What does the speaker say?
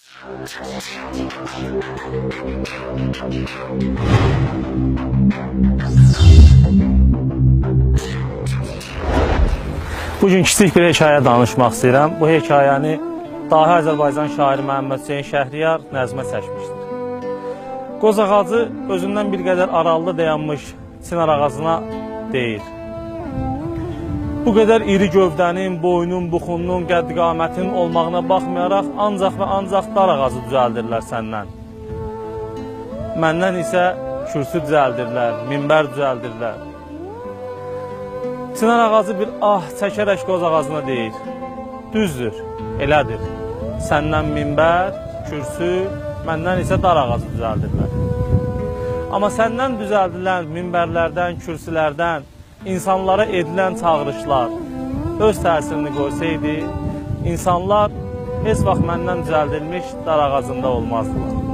Bugün kiçik bir hekayə danışmaq istəyirəm. Bu hekayəni dahi Azərbaycan şairi Məhəmməd Hüseyn Şəhriyar nəzmə çəkmişdir. Qoz ağacı özündən bir qədər aralıda dayanmış çınar ağacına deyir: bu qədər iri gövdənin, boynun, buxunun, qəddi-qamətinin olmağına baxmayaraq ancaq və ancaq dar ağacı düzəldirlər səndən. Məndən isə kürsü düzəldirlər, minbər düzəldirlər. Çınar ağacı bir ah çəkərək qoz ağacına deyir: düzdür, elədir. Səndən minbər, kürsü, məndən isə dar ağacı düzəldirlər. Amma səndən düzəldilən minbərlərdən, kürsülərdən insanlara edilən çağırışlar öz təsirini qoysaydı, insanlar heç vaxt məndən düzəldilmiş dar ağacında olmazdılar.